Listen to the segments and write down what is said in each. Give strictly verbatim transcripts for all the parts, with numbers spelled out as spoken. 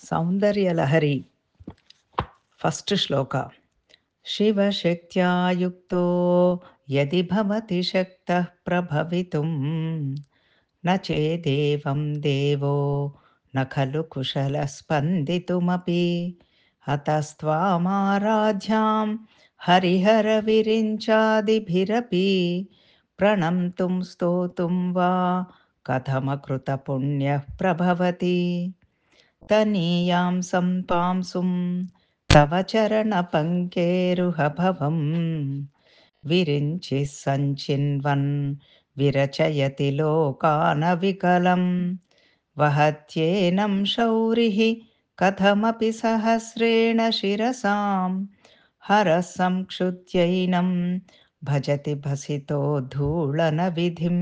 Saundaryalahari first श्लोक शिवशक्त्या युक्तो यदि भवति शक्तः प्रभवितुं न चेदेवं देवो न खलु कुशलः स्पन्दितुमपि हतस्त्वामाराध्यां हरिहरविरिञ्चादिभिरपि प्रणम्तुं स्तोतुं वा कथमकृतपुण्यः प्रभवति तनीयां सम्पांसुं तव चरणपङ्केरुहभवं विरिञ्चिः सञ्चिन्वन् विरचयति लोकानविकलं वहत्येनं शौरिः कथमपि सहस्रेण शिरसां हरः संक्षुद्यैनं भजति भसितो धूळनविधिम्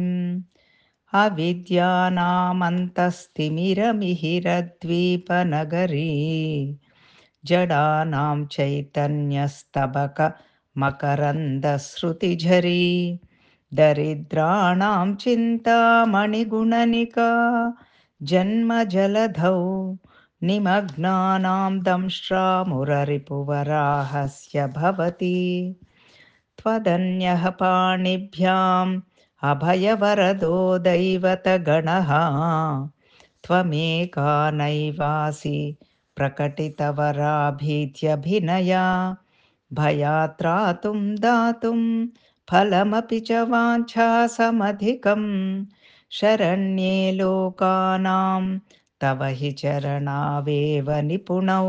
अविद्यानामन्तस्तिमिरमिहिरद्वीपनगरी जडानां चैतन्यस्तबकमकरन्दश्रुतिझरी दरिद्राणां चिन्तामणिगुणनिका जन्मजलधौ निमग्नानां दंष्ट्रामुररिपुवराहस्य भवति त्वदन्यः पाणिभ्याम् अभयवरदो दैवतगणः त्वमेका नैवासि प्रकटितवराभीत्यभिनया भयात्रातुं दातुं फलमपि च वाञ्छासमधिकं शरण्ये लोकानां तव हि चरणावेव निपुणौ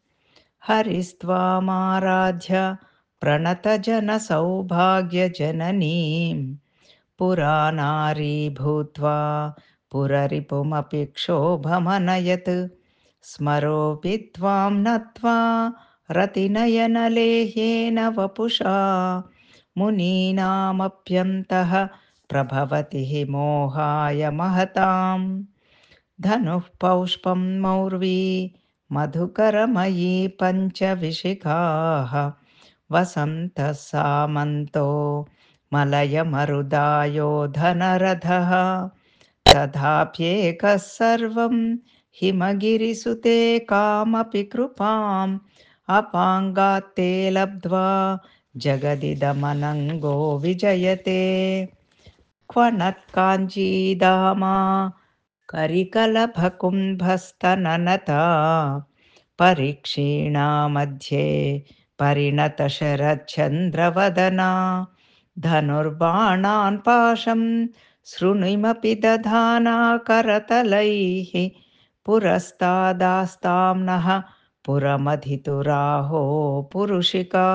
हरिस्त्वामाराध्य प्रणतजनसौभाग्यजननीं पुरानारी भूत्वा पुररिपुमपि क्षोभमनयत् स्मरोऽपि त्वां नत्वा रतिनयनलेह्येन वपुषा मुनीनामप्यन्तः प्रभवति हि मोहाय महतां धनुः पौष्पं मौर्वी मधुकरमयी पञ्चविशिखाः वसन्तः सामन्तो मलयमरुदायो धनरथः तथाप्येकः सर्वं हिमगिरिसुते कामपि कृपाम् अपाङ्गात्ते लब्ध्वा जगदिदमनङ्गो विजयते क्वणत्काञ्चीदामा करिकलभकुम्भस्तननता परीक्षीणा मध्ये परिणतशरच्चन्द्रवदना धनुर्बाणान् पाशं शृणुमपि दधाना करतलैः पुरस्तादास्तां नः पुरमधितुराहो पुरुषिका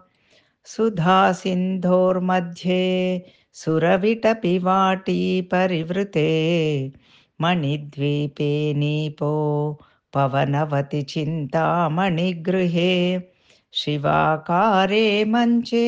सुधासिन्धोर्मध्ये सुरविटपिवाटी परिवृते मणिद्वीपे नीपो पवनवति चिन्तामणिगृहे शिवाकारे मञ्चे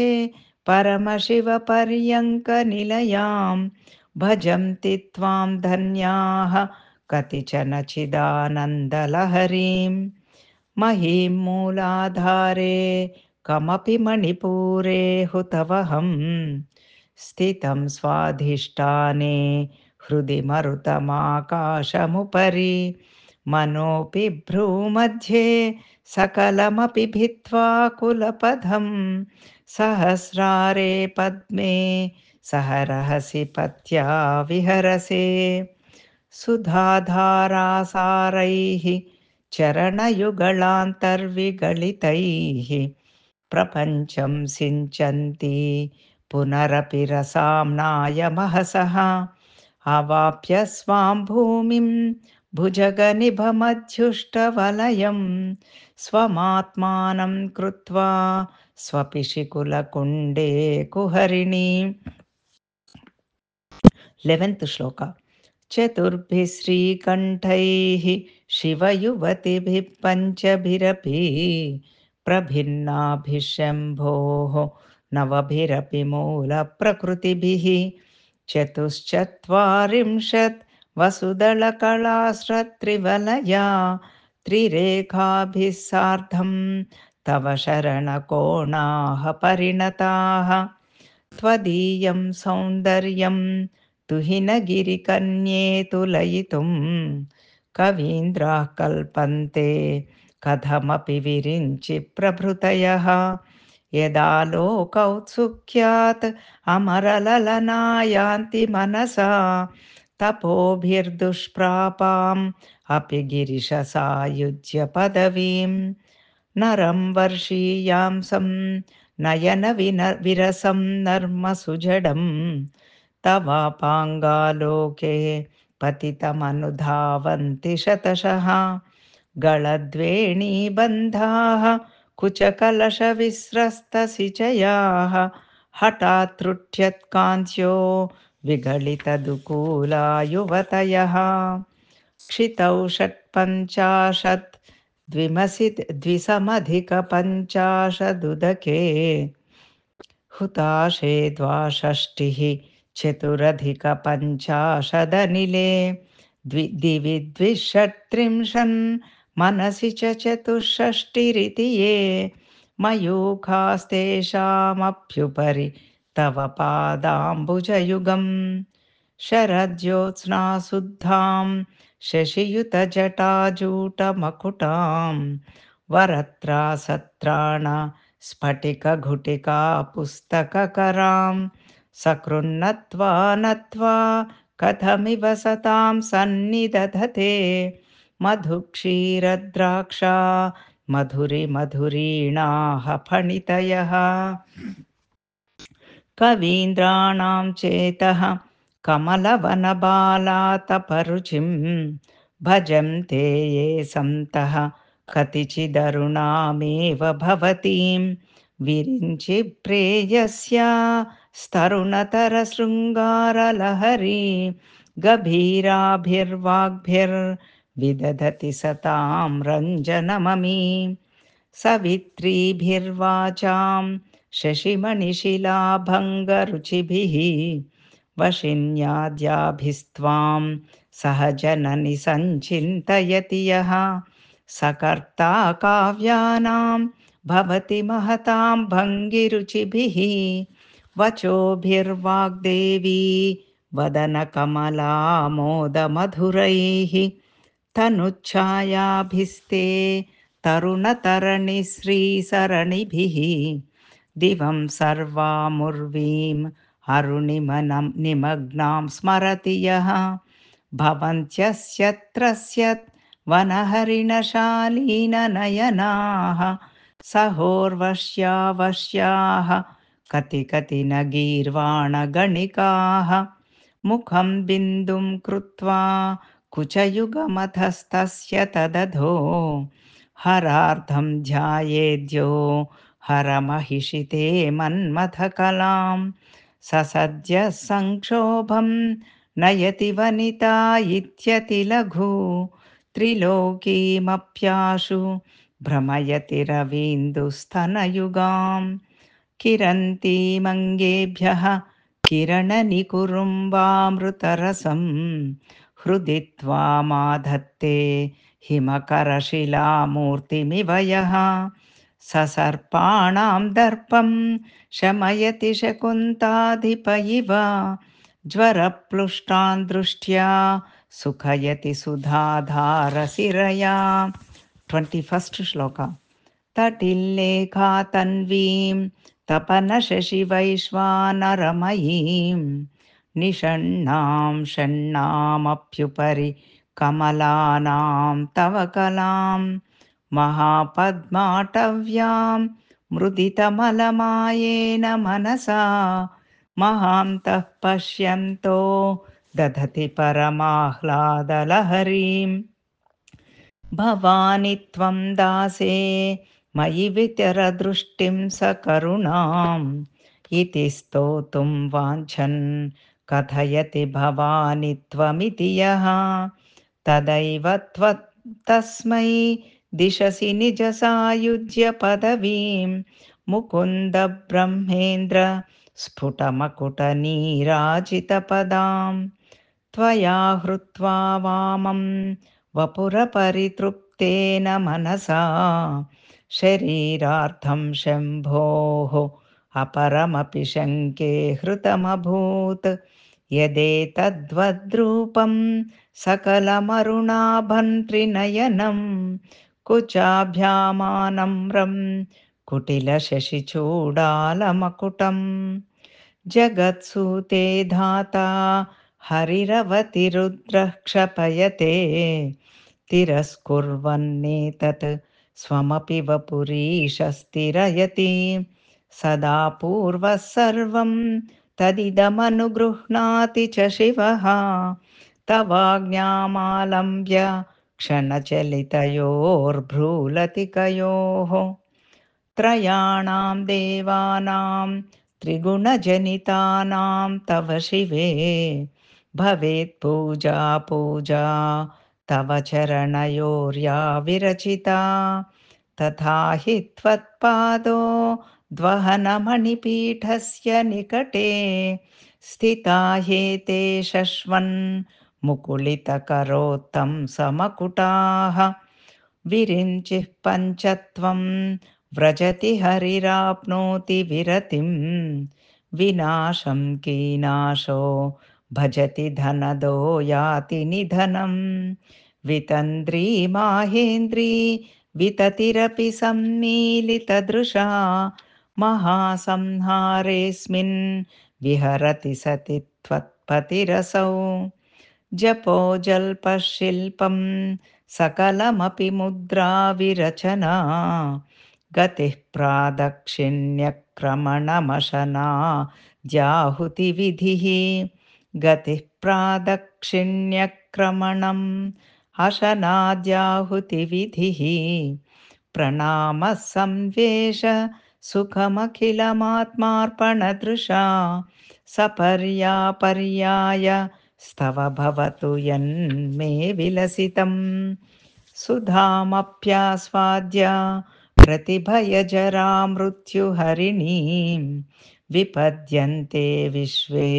परमशिवपर्यङ्कनिलयां भजन्ति त्वां धन्याः कतिचन चिदानन्दलहरीं महीं मूलाधारे कमपि मणिपूरे हुतवहं स्थितं स्वाधिष्ठाने हृदि मरुतमाकाशमुपरि मनोऽपि भ्रूमध्ये सकलमपि भित्त्वा कुलपथं सहस्रारे पद्मे सह रहसि पत्या विहरसे सुधाधारासारैः चरणयुगलान्तर्विगलितैः प्रपञ्चं सिञ्चन्ति पुनरपि रसाम्नाय महसः अवाप्य स्वां भूमिं भुजगनिभमध्युष्टवलयं स्वमात्मानं कृत्वा स्वपिशिकुलकुण्डे कुहरिणी लेवेन्त् श्लोक चतुर्भिः श्रीकण्ठैः शिवयुवतिभिः पञ्चभिरपि प्रभिन्नाभिः शम्भोः नवभिरपि मूलप्रकृतिभिः चतुश्चत्वारिंशत् वसुदलकलाश्रत्रिवलया त्रिरेखाभिः सार्धं तव शरणकोणाः परिणताः त्वदीयं सौन्दर्यं तुहिनगिरिकन्ये तुलयितुं कवीन्द्राः कल्पन्ते कथमपि विरिञ्चि प्रभृतयः यदा लोकौत्सुक्यात् अमरललनायान्ति मनसा तपोभिर्दुष्प्रापाम् अपि गिरिशसायुज्य पदवीं नरं वर्षीयांसं नयनविन विरसं नर्मसुजडं तवापाङ्गालोके पतितमनुधावन्ति शतशः गलद्वेणीबन्धाः कुचकलशविस्रस्तसिचयाः हठात् त्रुट्यत्कान्त्यो विगलितदुकूला युवतयः क्षितौ षट्पञ्चाशत् द्विमसि द्विसमधिकपञ्चाशदुदके हुताशे द्वाषष्टिः चतुरधिकपञ्चाशदनिले द्वि दिवि द्विषट्त्रिंशन् मनसि च चतुष्षष्टिरिति ये मयूखास्तेषामप्युपरि तव पादाम्बुजयुगम् शरज्योत्स्नाशुद्धां शशियुतजटाजूटमकुटां वरत्रासत्राण स्फटिकघुटिका पुस्तककरां सकृन्नत्वा नत्वा कथमिव सतां सन्निदधते मधुक्षीरद्राक्षा मधुरिमधुरीणाः फणितयः कवीन्द्राणां चेतः कमलवनबालातपरुचिं भजन्ते ये सन्तः कतिचिदरुणामेव भवतीं विरिञ्चि प्रेयस्या स्तरुणतरशृङ्गारलहरी गभीराभिर्वाग्भिर्विदधति सतां रञ्जनममी सवित्रीभिर्वाचां शशिमणिशिलाभङ्गरुचिभिः वशिन्याद्याभिस्त्वां सहजननि सञ्चिन्तयति यः सकर्ता काव्यानां भवति महतां भङ्गिरुचिभिः वचोभिर्वाग्देवी वदनकमलामोदमधुरैः तनुच्छायाभिस्ते तरुणतरणिश्रीसरणिभिः दिवं सर्वामुर्वीं अरुणिमनं निमग्नां स्मरति यः भवन्त्यस्यत्रस्यत् वनहरिणशालीननयनाः सहोर्वश्यावश्याः कति कति न गीर्वाणगणिकाः मुखं बिन्दुं कृत्वा कुचयुगमथस्तस्य तदधो हरार्धं ध्यायेद्यो हरमहिषिते मन्मथकलां ससद्यः संक्षोभं नयति वनिता इत्यतिलघु त्रिलोकीमप्याशु भ्रमयति रवीन्दुस्तनयुगां किरन्तीमङ्गेभ्यः किरणनिकुरुम्बामृतरसं हृदि त्वामाधत्ते हिमकरशिलामूर्तिमिव यः ससर्पाणां दर्पं शमयति शकुन्ताधिप इव ज्वरप्लुष्टान् दृष्ट्या सुखयति सुधाधारसिरया ट्वेण्टि फस्ट् श्लोक तटिल्लेखा तन्वीं तपनशशिवैश्वानरमयीं निषण्णां षण्णामप्युपरि कमलानां तव कलां महापद्माटव्यां मुदितमलमायेन मनसा महान्तः पश्यन्तो दधति परमाह्लादलहरीं भवानि त्वं दासे मयि वितरदृष्टिं सकरुणाम् इति स्तोतुं वाञ्छन् कथयति भवानि त्वमिति यः तदैव त्वत्तस्मै दिशसि निजसायुज्य पदवीं मुकुन्द ब्रह्मेन्द्र स्फुटमकुटनीराजितपदां त्वया हृत्वा वामं वपुरपरितृप्तेन मनसा शरीरार्थं शम्भोः अपरमपि शङ्के हृतमभूत् यदेतद्वद्रूपं सकलमरुणाभं त्रिनयनं कुचाभ्यामानम्रं कुटिलशशिचूडालमकुटम् जगत्सूते धाता हरिरवतिरुद्रः क्षपयते तिरस्कुर्वन्नेतत् स्वमपि वपुरीशस्तिरयति सदा पूर्वः सर्वं तदिदमनुगृह्णाति च शिवः तवाज्ञामालम्ब्य क्षणचलितयोर्भ्रूलतिकयोः त्रयाणां देवानां त्रिगुणजनितानां तव शिवे भवेत् पूजा पूजा तव चरणयोर्या विरचिता तथा हि त्वत्पादो द्वहनमणिपीठस्य निकटे स्थिता ह्येते शश्वन् मुकुलितकरोत्तं समकुटाः विरिञ्चिः पञ्चत्वं व्रजति हरिराप्नोति विरतिं विनाशं कीनाशो भजति धनदो याति निधनं वितन्द्री माहेन्द्री विततिरपि सम्मीलितदृशा महासंहारेऽस्मिन् विहरति सति त्वत्पतिरसौ जपो जल्पशिल्पं सकलमपि मुद्राविरचना गतिः प्रादक्षिण्यक्रमणमशना द्याहुतिविधिः गतिः प्रादक्षिण्यक्रमणम् अशनाद्याहुतिविधिः प्रणामः संवेश सुखमखिलमात्मार्पणदृशा सपर्यापर्याय स्तव भवतु यन्मे विलसितम् सुधामप्यास्वाद्य प्रतिभयजरामृत्युहरिणीं विपद्यन्ते विश्वे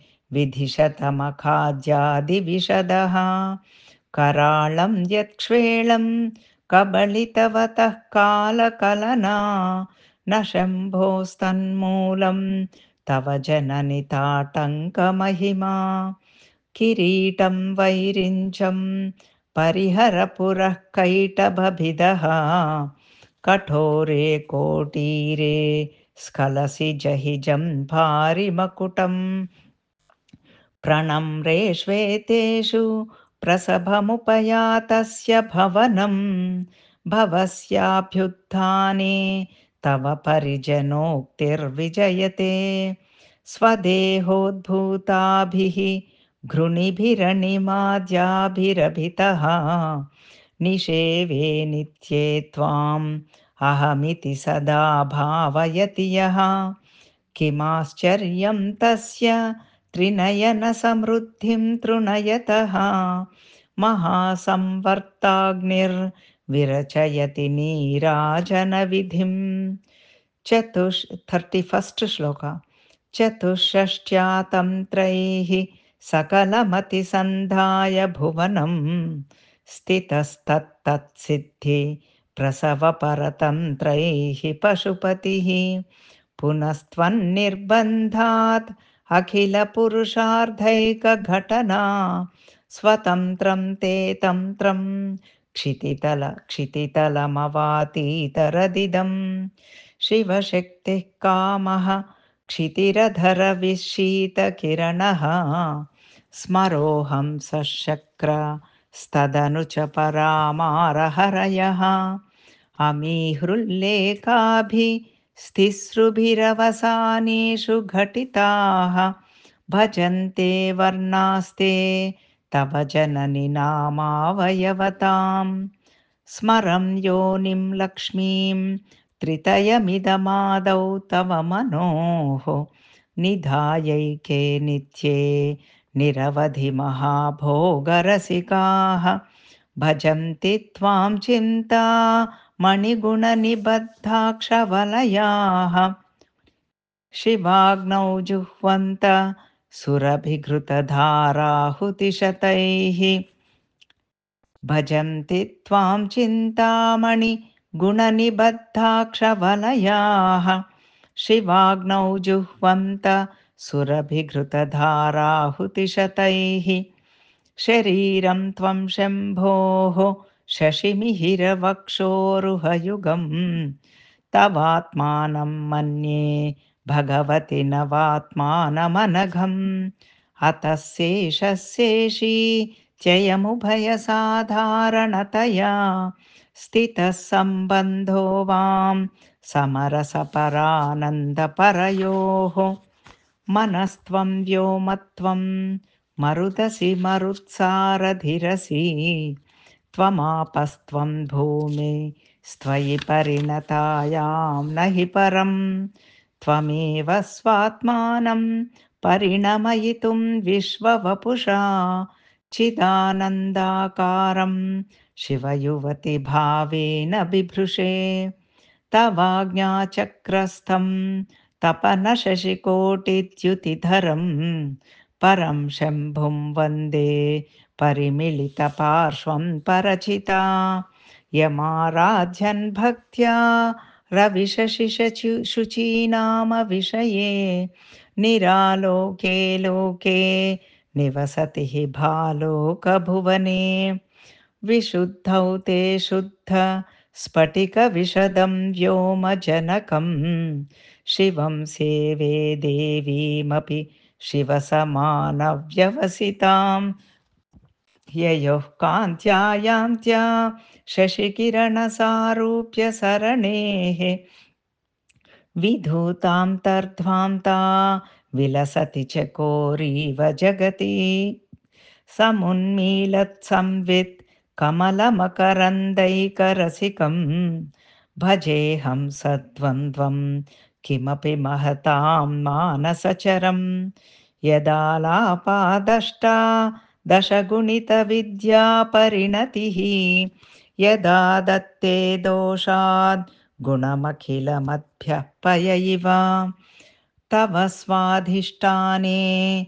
विधिशतमखाद्यादिविशदः कराळं यत्क्ष्वेळं कबलितवतः कालकलना न शम्भोस्तन्मूलं तव जननि ताटङ्कमहिमा किरीटं वैरिञ्चं परिहरपुरः कैटभभिदः कठोरे कोटीरे स्खलसि जहिजं भारिमकुटम् प्रणम्रे श्वेतेषु प्रसभमुपयातस्य भवनं भवस्याभ्युत्थाने तव परिजनोक्तिर्विजयते स्वदेहोद्भूताभिः घृणिभिरणिमाद्याभिरभितः निषेवे नित्ये त्वाम् अहमिति सदा भावयति यः किमाश्चर्यं तस्य त्रिनयनसमृद्धिं तृणयतः महासंवर्ताग्निर्विरचयति नीराजनविधिं चतुष् थर्टि फस्ट् श्लोक चतुष्षष्ट्या तन्त्रैः सकलमतिसन्धाय भुवनं स्थितस्तत्तत्सिद्धि प्रसवपरतन्त्रैः पशुपतिः पुनस्त्वन्निर्बन्धात् अखिलपुरुषार्धैकघटना स्वतन्त्रं ते तन्त्रं क्षितितल क्षितितलमवातीतरदिदं शिवशक्तिः कामः क्षितिरधरविशीतकिरणः स्मरोऽहं सशक्रस्तदनु च परामारहरयः अमीहृल्लेखाभिस्तिसृभिरवसानेषु घटिताः भजन्ते वर्णास्ते तव जननि नामावयवतां स्मरं योनिं लक्ष्मीं त्रितयमिदमादौ तव मनोः निधायैके नित्ये निरवधि महाभोगरसिकाः भजन्ति त्वां चिन्ता मणिगुणनिबद्धाक्षवलयाः शिवाग्नौ जुह्वन्त सुरभिघृतधाराहुतिशतैः भजन्ति त्वां चिन्तामणि गुणनिबद्धाक्षवलयाः शिवाग्नौ जुह्वन्त सुरभिघृतधाराहुतिशतैः शरीरं त्वं शम्भोः शशिमिहिरवक्षोरुहयुगम् तवात्मानं मन्ये भगवति नवात्मानमनघम् अतः शेषशेषी चयमुभयसाधारणतया स्थितः सम्बन्धो वां समरसपरानन्दपरयोः मनस्त्वं व्योमत्वं मरुदसि मरुत्सारधिरसि त्वमापस्त्वं भूमि स्त्वयि परिणतायां न हि परं त्वमेव स्वात्मानं परिणमयितुं विश्ववपुषा चिदानन्दाकारं शिवयुवतिभावेन बिभृशे तवाज्ञाचक्रस्थं तपनशशिकोटिद्युतिधरं परं शम्भुं वन्दे परिमिलितपार्श्वं परचिता यमाराध्यन् भक्त्या रविशशिशुचीनामविषये निरालोके लोके निवसति हि भालोकभुवने विशुद्धौ ते शुद्ध स्फटिकविशदं व्योमजनकं शिवं सेवे देवीमपि शिवसमानव्यवसितां ययोः कान्त्या यान्त्या शशिकिरणसारूप्य सरणेः विधूतां तर्ध्वां ता विलसति चकोरीव जगति समुन्मीलत्संवित् कमलमकरन्दैकरसिकं भजेऽहं सद्वन्द्वं किमपि महतां मानसचरं यदालापादष्टा दशगुणितविद्यापरिणतिः यदा दत्ते दोषाद् गुणमखिलमद्भ्यः पय इव तव स्वाधिष्ठाने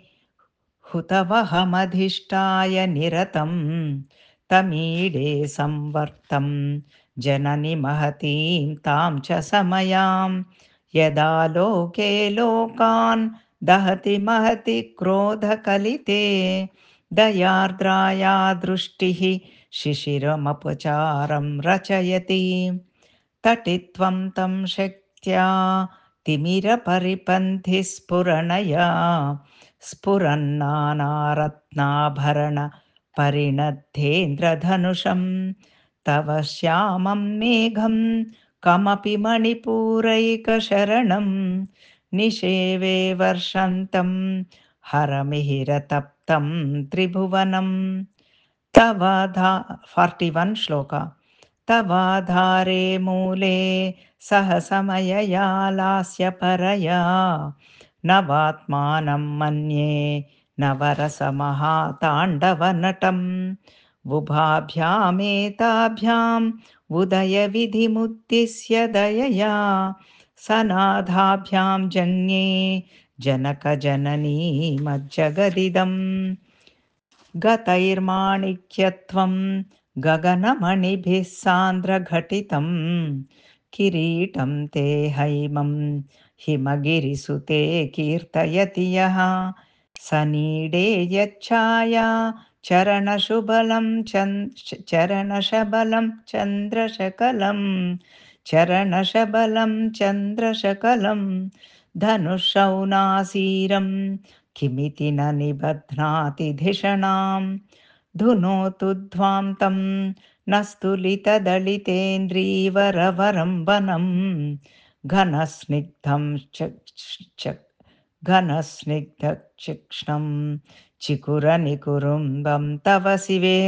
हुतवहमधिष्ठाय निरतं तमीडे संवर्तं जननि महतीं तां च समयां यदा लोके लोकान् दहति महति क्रोधकलिते दयार्द्राया दृष्टिः शिशिरमपचारं रचयति तटित्वं तं शक्त्या तिमिरपरिपन्थिः स्फुरणया स्फुरन्नानारत्नाभरण परिणद्धेन्द्रधनुषं तव श्यामं मेघं कमपि मणिपूरैकशरणं निषेवे वर्षन्तं हरमिहिरतप्तं त्रिभुवनं तव धा फार्टि वन् श्लोका तवाधारे मूले सहसमयया लास्यपरया नवात्मानं मन्ये नवरसमहाताण्डवनटं बुभाभ्यामेताभ्याम् उदयविधिमुद्दिश्य दयया सनाथाभ्यां जन्ये जनकजननीमज्जगदिदम् गतैर्माणिक्यत्वं गगनमणिभिः सान्द्रघटितं किरीटं ते हैमं हिमगिरिसुते कीर्तयति यः सनीडे यच्छाया चरणशुबलं चरणशबलं चन्द्रशकलं चरणशबलं चन्द्रशकलं धनुषौनासीरं किमिति न निबध्नाति धिषणां धुनोतु ध्वान्तं न स्तुलितदलितेन्द्रीवरवरं वनं घनस्निग्धं घनस्निग्धचिक्ष्णं चिकुरनिकुरुम्बं तव शिवे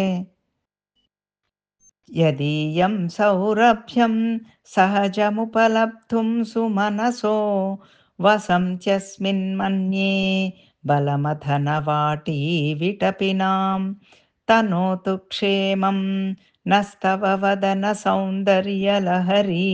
यदीयं सौरभ्यं सहजमुपलब्धुं सुमनसो वसन्त्यस्मिन्मन्ये बलमथनवाटी विटपिनां तनोतु क्षेमं नस्तव वदनसौन्दर्यलहरी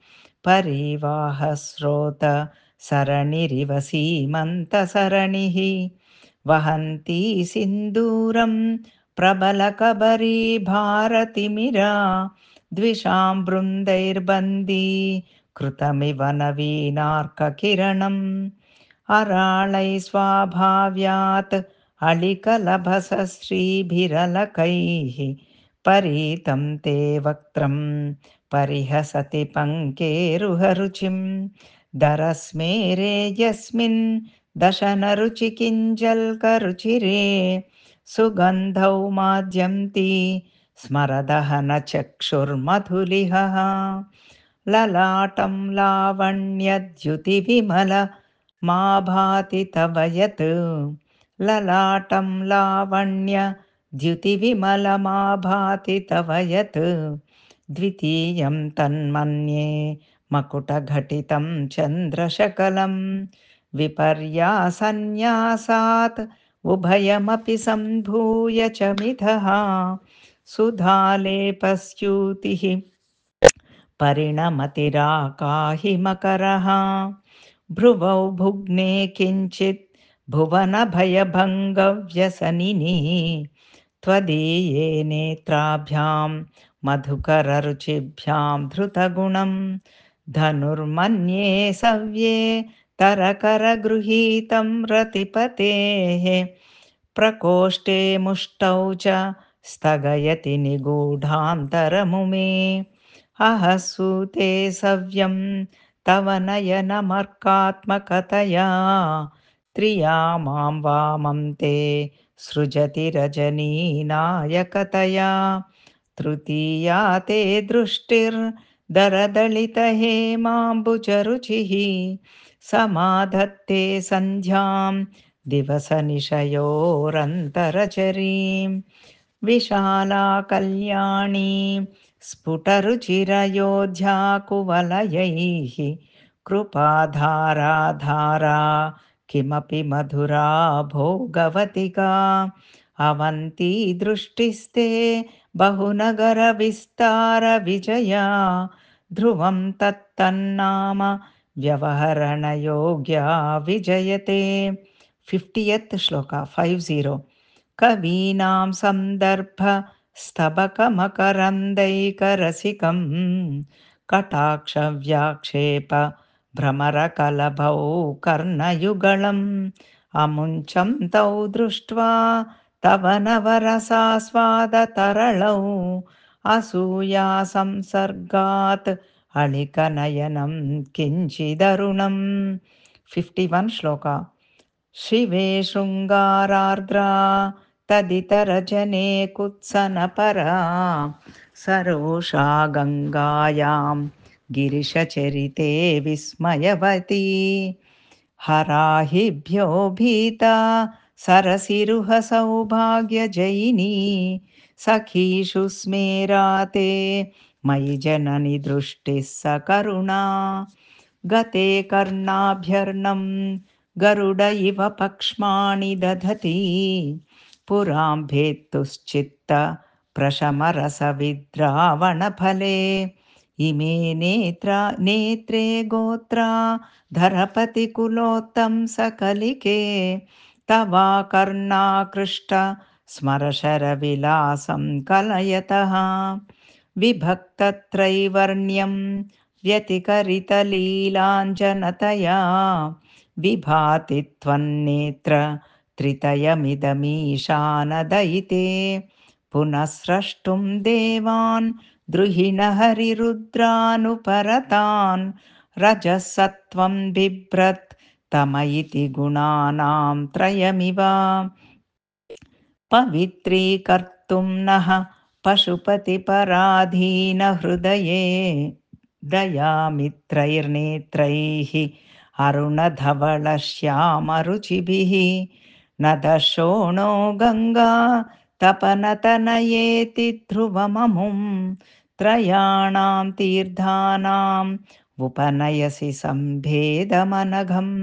परिवाहस्रोत सरणिरिव सीमन्तसरणिः वहन्ती सिन्दूरं प्रबलकबरी भारतिमिरा द्विषां बृन्दैर्बन्दी कृतमिव नवीनार्ककिरणम् अराळै स्वाभाव्यात् अळिकलभसश्रीभिरलकैः परीतं ते वक्त्रं परिहसति पङ्केरुहरुचिं दरस्मेरे यस्मिन् दशनरुचिकिञ्जल्करुचिरे सुगन्धौ माद्यन्ति स्मरदहनचक्षुर्मधुलिहः ललाटं लावण्यद्युतिविमल मा भाति तव यत् ललाटं लावण्यद्युतिविमलमा भाति तव यत् द्वितीयं तन्मन्ये मकुटघटितं चन्द्रशकलं विपर्यासन्न्यासात् उभयमपि सम्भूय च मिथः सुधालेपस्यूतिः परिणमतिराकाहि मकरः भ्रुवौ भुग्ने किञ्चित् भुवनभयभङ्गव्यसनिनि त्वदीये नेत्राभ्यां मधुकररुचिभ्यां धृतगुणं धनुर्मन्ये सव्ये तरकरगृहीतं रतिपतेः प्रकोष्ठे मुष्टौ च स्थगयति निगूढान्तरमुमे अहसूते सव्यं तव नयनमर्कात्मकतया त्रिया मां वामं ते सृजति रजनीनायकतया तृतीया ते दृष्टिर्दरदलितहेमाम्बुजरुचिः समाधत्ते सन्ध्यां दिवसनिशयोरन्तरचरीं विशाला कल्याणी स्फुटरुचिरयोध्याकुवलयैः कृपाधाराधारा किमपि मधुरा भोगवतिका अवन्ती दृष्टिस्ते बहुनगरविस्तारविजया ध्रुवं तत्तन्नाम व्यवहरणयोग्या विजयते फिफ्टियत् श्लोक फैव् जीरो कवीनां सन्दर्भ स्तबकमकरन्दैकरसिकं कटाक्षव्याक्षेप भ्रमरकलभौ कर्णयुगलम् अमुञ्चं तौ दृष्ट्वा तव नवरसास्वादतरलौ असूया संसर्गात् अळिकनयनं किञ्चिदरुणं फिफ्टि वन् श्लोक शिवे शृङ्गारार्द्रा तदितरजने कुत्सनपरा सरोषा गङ्गायां गिरिशचरिते विस्मयवती हराहिभ्यो भीता सरसिरुह सौभाग्यजयिनी सखीषु स्मेराते मयि जननि दृष्टिः सकरुणा गते कर्णाभ्यर्णं गरुड इव पक्ष्माणि दधति पुरां भेत्तुश्चित्त प्रशमरसविद्रावणफले इमे नेत्रा नेत्रे गोत्रा धरपतिकुलोत्तं सकलिके तवा कर्णाकृष्ट स्मरशरविलासं कलयतः विभक्तत्रैवर्ण्यं व्यतिकरितलीलाञ्जनतया विभाति त्वन्नेत्र त्रितयमिदमीशानदयिते पुनः स्रष्टुं देवान् द्रुहिणहरिरुद्रानुपरतान् रजः सत्त्वं बिभ्रत् तम इति गुणानां त्रयमिव पवित्रीकर्तुं नः पशुपतिपराधीनहृदये दयामित्रैर्नेत्रैः अरुणधवलश्यामरुचिभिः न दशोणो गङ्गा तपनतनयेति ध्रुवममुं त्रयाणां तीर्थानाम् उपनयसि सम्भेदमनघम्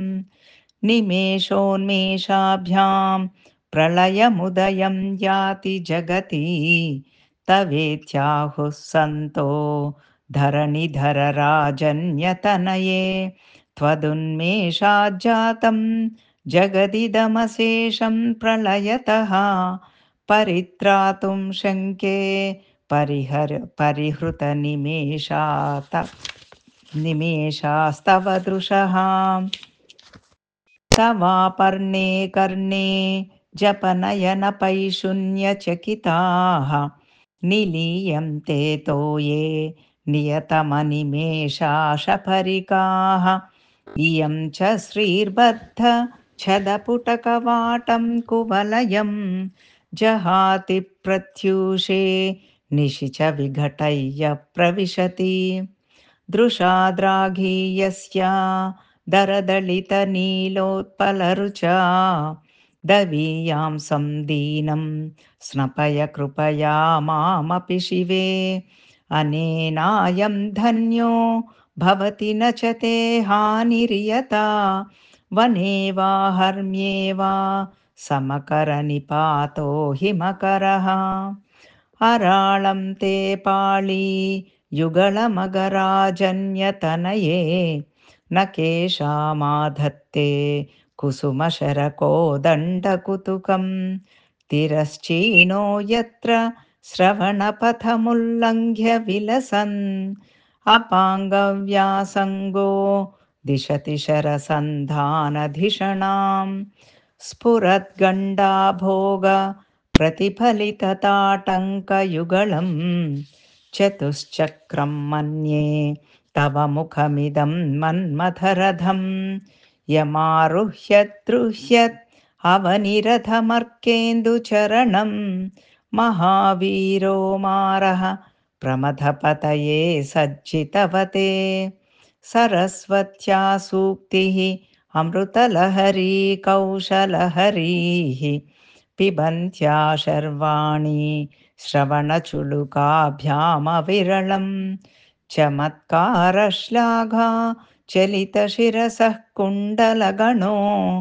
निमेषोन्मेषाभ्यां प्रलयमुदयं याति जगति तवेत्याहुः सन्तो धरणिधरराजन्यतनये त्वदुन्मेषाज्जातं जगदिदमशेषं प्रलयतः परित्रातुं शङ्के परिहर परिहृतनिमेषात निमेषास्तव दृशः तवापर्णे कर्णे जपनयनपैशून्यचकिताः निलीयन्ते तोये नियतमनिमेषाशपरिकाः इयं च श्रीर्बद्ध छदपुटकवाटं कुवलयं जहाति प्रत्यूषे निशि च विघटय्य प्रविशति दृशाद्राघीयस्या दरदलितनीलोत्पलरुचा दवीयां संदीनं स्नपय कृपया मामपि शिवे अनेनायं धन्यो भवति न च ते हानिर्यता वने वा हर्म्ये वा समकरनिपातो हिमकरः अराळं ते पाळी युगळमगराजन्यतनये न केशामाधत्ते कुसुमशरकोदण्डकुतुकं तिरश्चीनो यत्र श्रवणपथमुल्लङ्घ्य विलसन् अपाङ्गव्यासङ्गो दिशति शरसन्धानधिषणां स्फुरद्गण्डाभोग प्रतिफलितताटङ्कयुगळं चतुश्चक्रं मन्ये तव मुखमिदं मन्मथरथं यमारुह्यद्रुह्यत् अवनिरथमर्केन्दुचरणं महावीरो मारः प्रमथपतये सज्जितवते सरस्वत्या सूक्तिः अमृतलहरी कौशलहरीः पिबन्त्या शर्वाणि श्रवणचुलुकाभ्यामविरलं चमत्कारश्लाघा चलितशिरसः कुण्डलगणो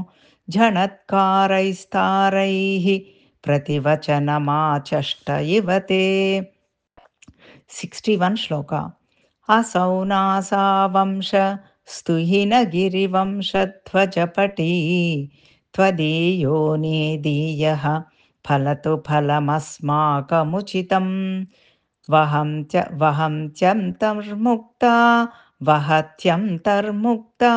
झणत्कारैस्तारैः प्रतिवचनमाचष्ट इव ते सिक्स्टि वन् श्लोक असौ नासावंश स्तुहिनगिरिवंशध्वजपटी त्वदीयो नेदीयः फलतु फलमस्माकमुचितं वहन्त्य वहन्त्यन्तर्मुक्ता वहत्यन्तर्मुक्ता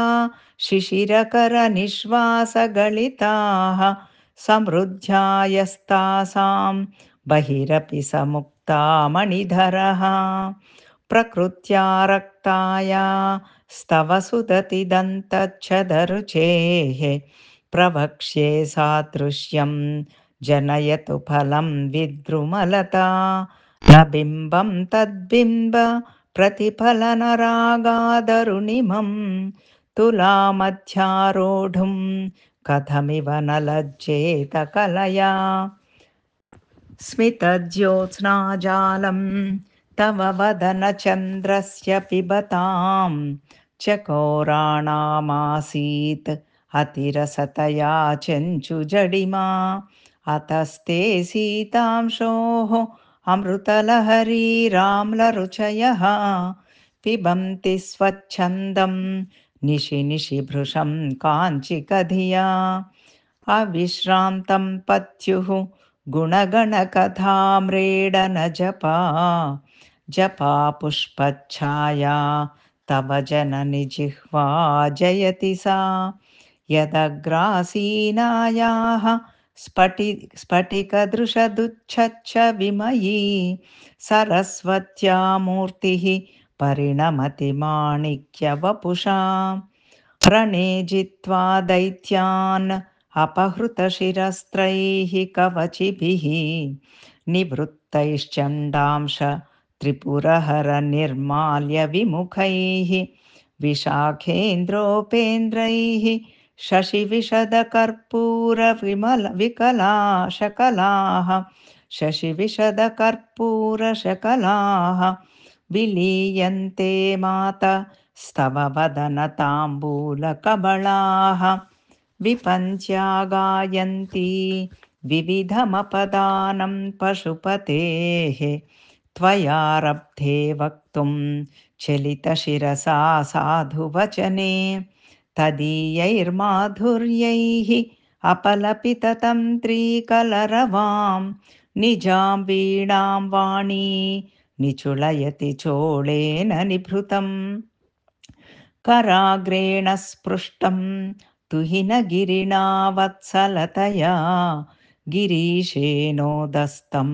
शिशिरकरनिश्वासगलिताः समृद्ध्यायस्तासां बहिरपि समुक्ता मणिधरः प्रकृत्या रक्ताया स्तव सुदति दन्तच्छदरुचेः प्रवक्ष्ये सादृश्यं जनयतु फलं विद्रुमलता न बिम्बं तद्बिम्ब प्रतिफलनरागादरुणिमं तुलामध्यारोढुं कथमिव न लज्जेत कलया स्मितज्योत्स्नाजालं तव वदनचन्द्रस्य पिबतां चकोराणामासीत् अतिरसतया चञ्चुजडिमा अतस्ते सीतांशोः अमृतलहरीराम्लरुचयः पिबन्ति स्वच्छन्दं निशि निशि भृशं काञ्चिकधिया अविश्रान्तं पत्युः गुणगणकथाम्रेडनजपा जपा पुष्पच्छाया तव जननि जिह्वा जयति सा यदग्रासीनायाः स्फटि स्फटिकदृशदुच्छच्च विमयी सरस्वत्या मूर्तिः परिणमति माणिक्यवपुषा रणे जित्वा दैत्यान् अपहृतशिरस्त्रैः कवचिभिः निवृत्तैश्चण्डांश त्रिपुरहरनिर्माल्य विमुखैः विशाखेन्द्रोपेन्द्रैः शशिविशदकर्पूरविमल विकलाशकलाः शशिविशदकर्पूरशकलाः विलीयन्ते माता स्तव वदनताम्बूलकबलाः विपञ्च्या गायन्ती विविधमपदानं पशुपतेः त्वयारब्धे वक्तुं चलितशिरसा साधुवचने तदीयैर्माधुर्यैः अपलपिततन्त्रीकलरवां निजां वीणां वाणी निचुलयति चोळेन निभृतम् कराग्रेण स्पृष्टं तुहिनगिरिणा वत्सलतया गिरीशेनोदस्तं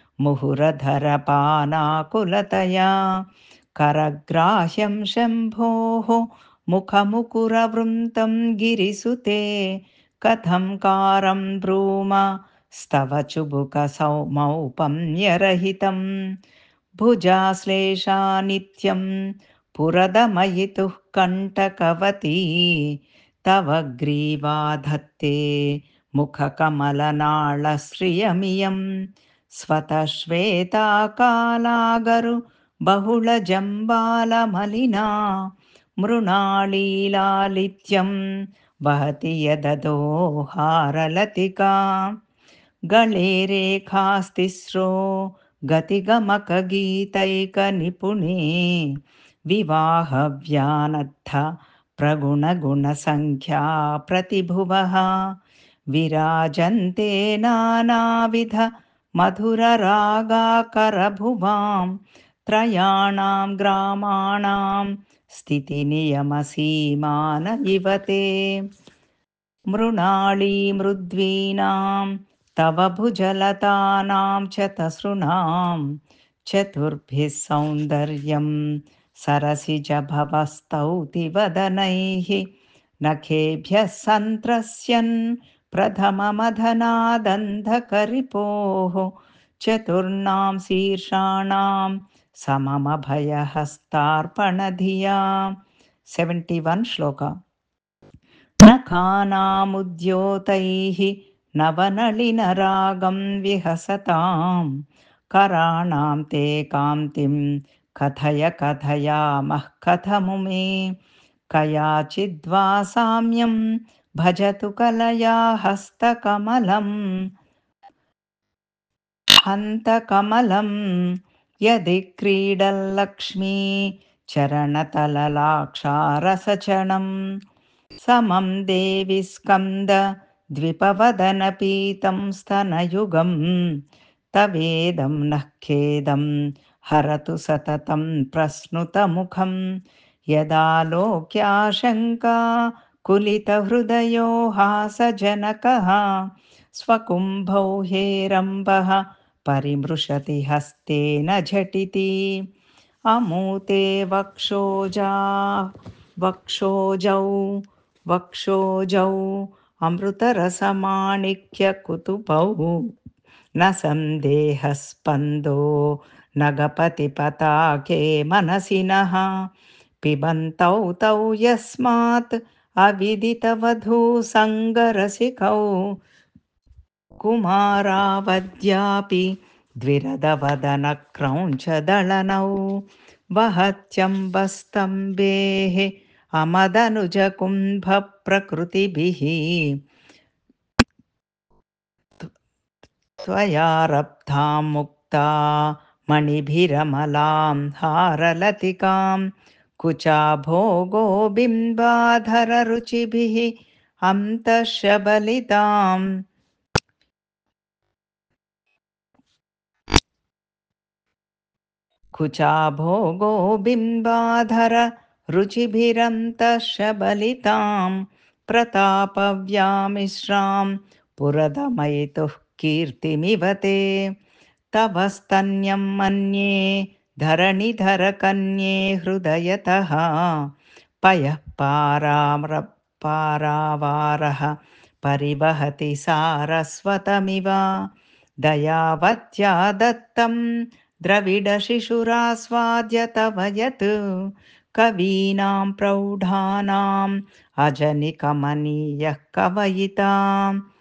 मुहुरधरपानाकुलतया करग्राह्यं शम्भोः मुखमुकुरवृन्तं गिरिसुते कथं कारं ब्रूम स्तव चुबुकसौमौपम्यरहितं भुजाश्लेषा नित्यं पुरदमयितुः कण्टकवती तव ग्रीवा धत्ते मुखकमलनाळश्रियमियं स्वतः श्वेता कालागरु बहुलजम्बालमलिना मृणालीलालित्यं वहति यददो हारलतिका गळे रेखास्तिस्रो गतिगमकगीतैकनिपुणे विवाहव्यानद्ध प्रगुणगुणसङ्ख्या प्रतिभुवः विराजन्ते नानाविध मधुररागाकरभुवां त्रयाणां ग्रामाणां स्थितिनियमसीमान इव ते मृणालीमृद्वीनां तव भुजलतानां च तसृणां चतुर्भिः सौन्दर्यं सरसिजभवस्तौति वदनैः नखेभ्यः सन्त्रस्यन् प्रथममधनादन्धकरिपोः चतुर्णां शीर्षाणां सममभयहस्तार्पणधिया सेवेण्टि वन् श्लोका नखानामुद्योतैः नवनलिनरागं विहसतां कराणां ते कान्तिं कथय कथयामः कथमुमे कयाचिद्वा साम्यं भजतु कलया हस्तकमलं हन्तकमलं यदि क्रीडल्लक्ष्मी चरणतललाक्षारसचणम् समं देवि स्कन्द द्विपवदनपीतं स्तनयुगं तवेदं नः खेदं हरतु सततं प्रस्नुतमुखं यदालोक्याशङ्का कुलितहृदयो हासजनकः स्वकुम्भौ हेरम्बः परिमृशति हस्तेन झटिति अमूते वक्षोजा वक्षोजौ वक्षोजौ अमृतरसमाणिक्यकुतुपौ न सन्देहस्पन्दो नगपतिपताके मनसि नः पिबन्तौ तौ यस्मात् अविदितवधूसङ्गरसिकौ कुमारावद्यापि द्विरदवदनक्रौञ्चदळनौ वहत्यम्बस्तम्भेः अमदनुजकुम्भप्रकृतिभिः त्वया रब्धां मुक्ता मणिभिरमलां हारलतिकां कुचाभोगो बिम्बाधररुचिभिः अन्तःशबलिताम् कुचाभोगो बिम्बाधर रुचिभिरन्तशबलितां प्रतापव्यामिश्रां पुरदमयितुः कीर्तिमिव ते तव स्तन्यं मन्ये धरणिधरकन्ये हृदयतः पयः पारावारः परिवहति सारस्वतमिव दयावत्या दत्तं द्रविडशिशुरास्वाद्य तव यत् कवीनां प्रौढानाम् अजनिकमनीयः कवयिताम्